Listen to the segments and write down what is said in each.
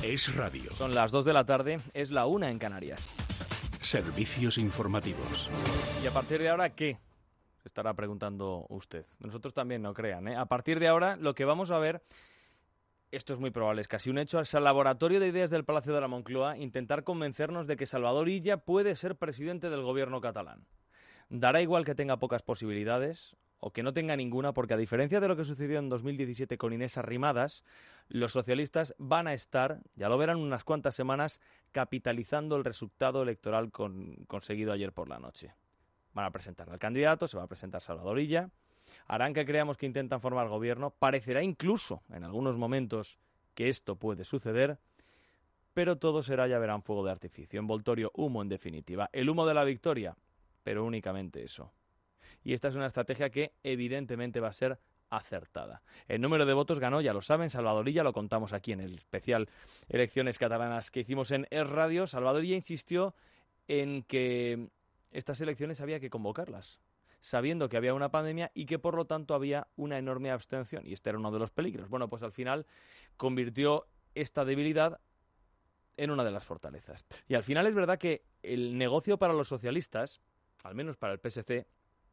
Es radio. Son las 2 de la tarde, es la 1 en Canarias. Servicios informativos. ¿Y a partir de ahora qué? Se estará preguntando usted. Nosotros también, no crean, ¿eh? A partir de ahora lo que vamos a ver, esto es muy probable, es casi un hecho, es el laboratorio de ideas del Palacio de la Moncloa intentar convencernos de que Salvador Illa puede ser presidente del gobierno catalán. Dará igual que tenga pocas posibilidades o que no tenga ninguna, porque a diferencia de lo que sucedió en 2017 con Inés Arrimadas, los socialistas van a estar, ya lo verán unas cuantas semanas, capitalizando el resultado electoral conseguido ayer por la noche. Van a presentar al candidato, se va a presentar Salvador Illa, harán que creamos que intentan formar gobierno, parecerá incluso en algunos momentos que esto puede suceder, pero todo será, ya verán, fuego de artificio, envoltorio, humo en definitiva. El humo de la victoria, pero únicamente eso. Y esta es una estrategia que evidentemente va a ser acertada. El número de votos ganó, ya lo saben, Salvador Illa, lo contamos aquí en el especial Elecciones Catalanas que hicimos en Es Radio. Salvador Illa insistió en que estas elecciones había que convocarlas, sabiendo que había una pandemia y que por lo tanto había una enorme abstención, y este era uno de los peligros. Bueno, pues al final convirtió esta debilidad en una de las fortalezas. Y al final es verdad que el negocio para los socialistas, al menos para el PSC,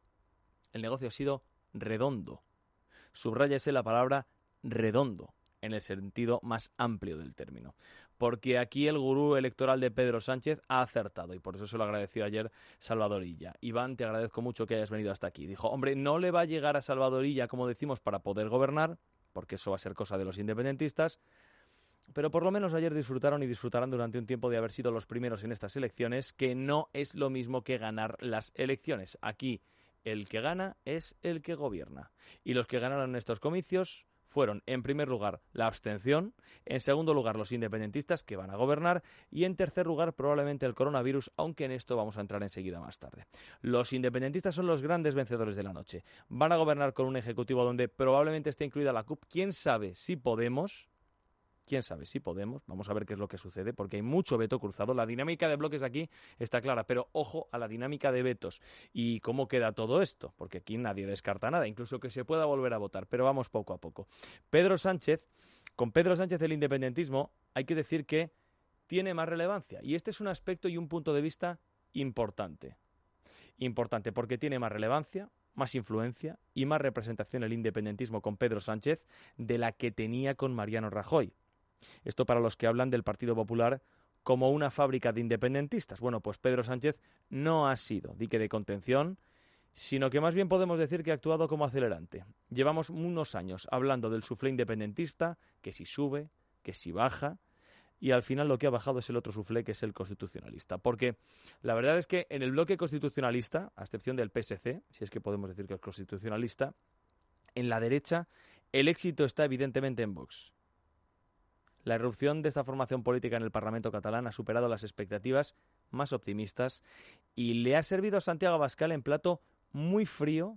el negocio ha sido redondo. Subráyese la palabra redondo, en el sentido más amplio del término. Porque aquí el gurú electoral de Pedro Sánchez ha acertado, y por eso se lo agradeció ayer Salvador Illa. Iván, te agradezco mucho que hayas venido hasta aquí. Dijo, hombre, no le va a llegar a Salvador Illa, como decimos, para poder gobernar, porque eso va a ser cosa de los independentistas, pero por lo menos ayer disfrutaron y disfrutarán durante un tiempo de haber sido los primeros en estas elecciones, que no es lo mismo que ganar las elecciones. Aquí el que gana es el que gobierna. Y los que ganaron estos comicios fueron, en primer lugar, la abstención, en segundo lugar, los independentistas, que van a gobernar, y en tercer lugar, probablemente el coronavirus, aunque en esto vamos a entrar enseguida más tarde. Los independentistas son los grandes vencedores de la noche. Van a gobernar con un ejecutivo donde probablemente esté incluida la CUP. ¿Quién sabe si Podemos? ¿Quién sabe si Podemos? Vamos a ver qué es lo que sucede, porque hay mucho veto cruzado. La dinámica de bloques aquí está clara, pero ojo a la dinámica de vetos. ¿Y cómo queda todo esto? Porque aquí nadie descarta nada, incluso que se pueda volver a votar, pero vamos poco a poco. Con Pedro Sánchez el independentismo, hay que decir que tiene más relevancia. Y este es un aspecto y un punto de vista importante. Importante porque tiene más relevancia, más influencia y más representación el independentismo con Pedro Sánchez de la que tenía con Mariano Rajoy. Esto para los que hablan del Partido Popular como una fábrica de independentistas. Bueno, pues Pedro Sánchez no ha sido dique de contención, sino que más bien podemos decir que ha actuado como acelerante. Llevamos unos años hablando del suflé independentista, que si sube, que si baja, y al final lo que ha bajado es el otro suflé, que es el constitucionalista. Porque la verdad es que en el bloque constitucionalista, a excepción del PSC, si es que podemos decir que es constitucionalista, en la derecha el éxito está evidentemente en Vox. La irrupción de esta formación política en el Parlamento catalán ha superado las expectativas más optimistas y le ha servido a Santiago Abascal en plato muy frío,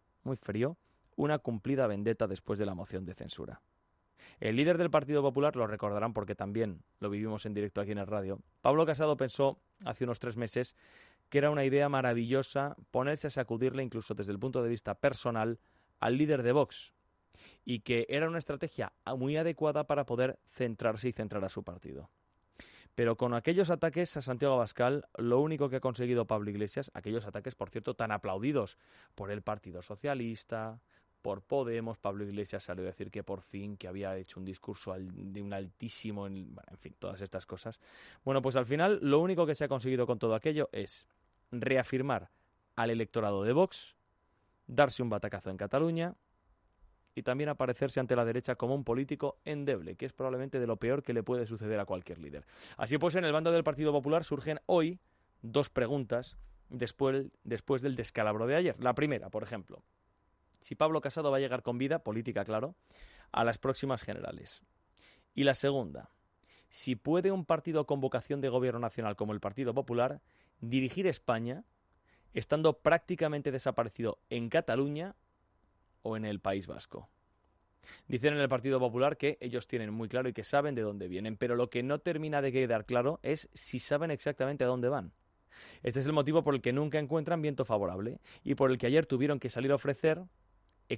una cumplida vendetta después de la moción de censura. El líder del Partido Popular, lo recordarán porque también lo vivimos en directo aquí en el radio, Pablo Casado pensó hace unos 3 meses que era una idea maravillosa ponerse a sacudirle incluso desde el punto de vista personal al líder de Vox, y que era una estrategia muy adecuada para poder centrarse y centrar a su partido. Pero con aquellos ataques a Santiago Abascal, lo único que ha conseguido Pablo Iglesias, aquellos ataques, por cierto, tan aplaudidos por el Partido Socialista, por Podemos, Pablo Iglesias salió a decir que por fin, que había hecho un discurso de un altísimo, en fin, todas estas cosas. Bueno, pues al final lo único que se ha conseguido con todo aquello es reafirmar al electorado de Vox, darse un batacazo en Cataluña, y también aparecerse ante la derecha como un político endeble, que es probablemente de lo peor que le puede suceder a cualquier líder. Así pues, en el bando del Partido Popular surgen hoy 2 preguntas después del descalabro de ayer. La primera, por ejemplo, si Pablo Casado va a llegar con vida, política claro, a las próximas generales. Y la segunda, si puede un partido con vocación de gobierno nacional como el Partido Popular dirigir España estando prácticamente desaparecido en Cataluña o en el País Vasco. Dicen en el Partido Popular que ellos tienen muy claro y que saben de dónde vienen, pero lo que no termina de quedar claro es si saben exactamente a dónde van. Este es el motivo por el que nunca encuentran viento favorable y por el que ayer tuvieron que salir a ofrecer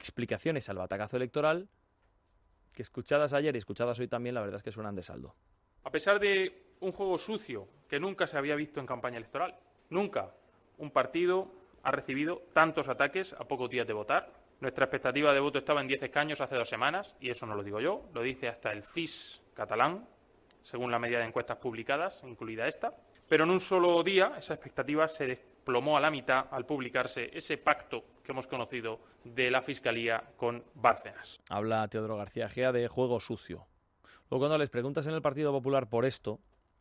explicaciones al batacazo electoral que, escuchadas ayer y escuchadas hoy también, la verdad es que suenan de saldo. A pesar de un juego sucio que nunca se había visto en campaña electoral, nunca un partido ha recibido tantos ataques a pocos días de votar. Nuestra expectativa de voto estaba en 10 escaños hace 2 semanas, y eso no lo digo yo, lo dice hasta el CIS catalán, según la media de encuestas publicadas, incluida esta. Pero en un solo día esa expectativa se desplomó a la mitad al publicarse ese pacto que hemos conocido de la Fiscalía con Bárcenas. Habla Teodoro García Gea de juego sucio. Luego, cuando les preguntas en el Partido Popular por esto,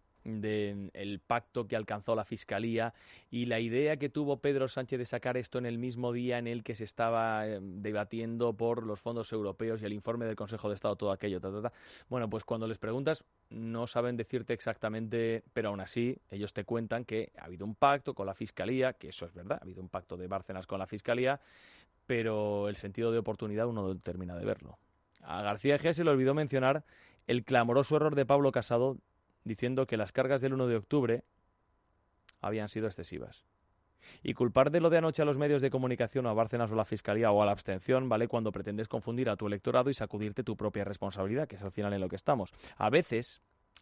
del pacto que alcanzó la Fiscalía y la idea que tuvo Pedro Sánchez de sacar esto en el mismo día en el que se estaba debatiendo por los fondos europeos y el informe del Consejo de Estado, todo aquello, Bueno, pues cuando les preguntas no saben decirte exactamente, pero aún así ellos te cuentan que ha habido un pacto con la Fiscalía, que eso es verdad, ha habido un pacto de Bárcenas con la Fiscalía, pero el sentido de oportunidad uno no termina de verlo. A García Egea se le olvidó mencionar el clamoroso error de Pablo Casado diciendo que las cargas del 1 de octubre habían sido excesivas. Y culpar de lo de anoche a los medios de comunicación o a Bárcenas o a la Fiscalía o a la abstención vale cuando pretendes confundir a tu electorado y sacudirte tu propia responsabilidad, que es al final en lo que estamos. A veces,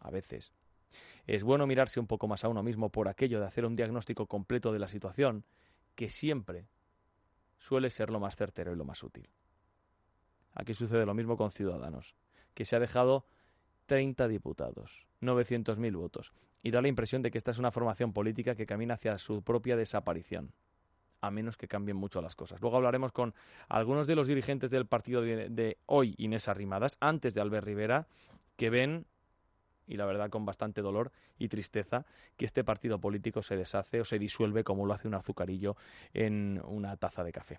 es bueno mirarse un poco más a uno mismo por aquello de hacer un diagnóstico completo de la situación, que siempre suele ser lo más certero y lo más útil. Aquí sucede lo mismo con Ciudadanos, que se ha dejado 30 diputados, 900.000 votos, y da la impresión de que esta es una formación política que camina hacia su propia desaparición, a menos que cambien mucho las cosas. Luego hablaremos con algunos de los dirigentes del partido de hoy, Inés Arrimadas, antes de Albert Rivera, que ven, y la verdad con bastante dolor y tristeza, que este partido político se deshace o se disuelve como lo hace un azucarillo en una taza de café.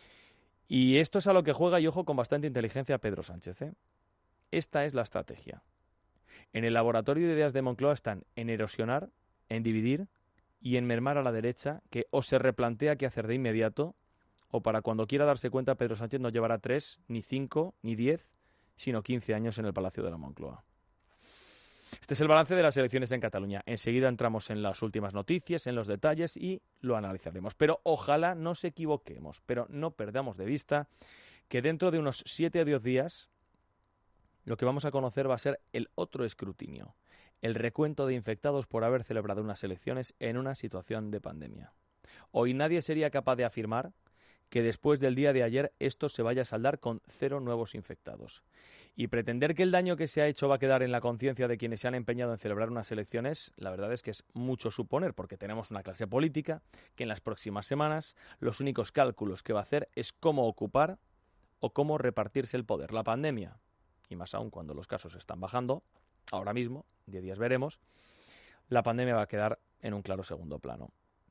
Y esto es a lo que juega, y ojo, con bastante inteligencia Pedro Sánchez, ¿eh? Esta es la estrategia. En el laboratorio de ideas de Moncloa están en erosionar, en dividir y en mermar a la derecha, que o se replantea qué hacer de inmediato, o para cuando quiera darse cuenta Pedro Sánchez no llevará 3, ni 5, ni 10, sino 15 años en el Palacio de la Moncloa. Este es el balance de las elecciones en Cataluña. Enseguida entramos en las últimas noticias, en los detalles y lo analizaremos. Pero ojalá nos equivoquemos, pero no perdamos de vista que dentro de unos 7 o 10 días lo que vamos a conocer va a ser el otro escrutinio, el recuento de infectados por haber celebrado unas elecciones en una situación de pandemia. Hoy nadie sería capaz de afirmar que después del día de ayer esto se vaya a saldar con 0 nuevos infectados. Y pretender que el daño que se ha hecho va a quedar en la conciencia de quienes se han empeñado en celebrar unas elecciones, la verdad es que es mucho suponer, porque tenemos una clase política que en las próximas semanas los únicos cálculos que va a hacer es cómo ocupar o cómo repartirse el poder. La pandemia, y más aún cuando los casos están bajando, ahora mismo, 10 días veremos, la pandemia va a quedar en un claro segundo plano.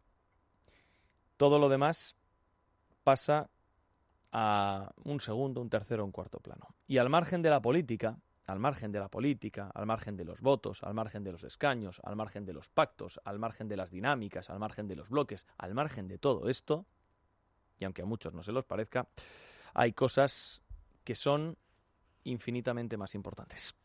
Todo lo demás pasa a un segundo, un tercero, un cuarto plano. Y al margen de la política, al margen de los votos, al margen de los escaños, al margen de los pactos, al margen de las dinámicas, al margen de los bloques, al margen de todo esto, y aunque a muchos no se los parezca, hay cosas que son infinitamente más importantes.